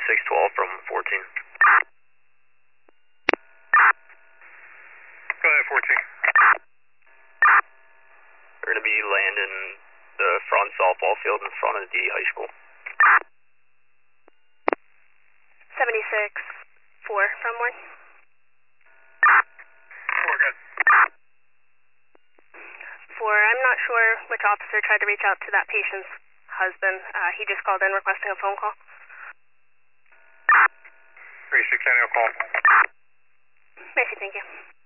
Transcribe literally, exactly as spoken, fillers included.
seventy-six twelve from fourteen. Go ahead, fourteen. We're going to be landing the front softball field in front of the high school. seventy-six four from one. Four, good. four, I'm not sure which officer tried to reach out to that patient's husband. Uh, he just called in requesting a phone call. three six, I'll call. Macy, thank you.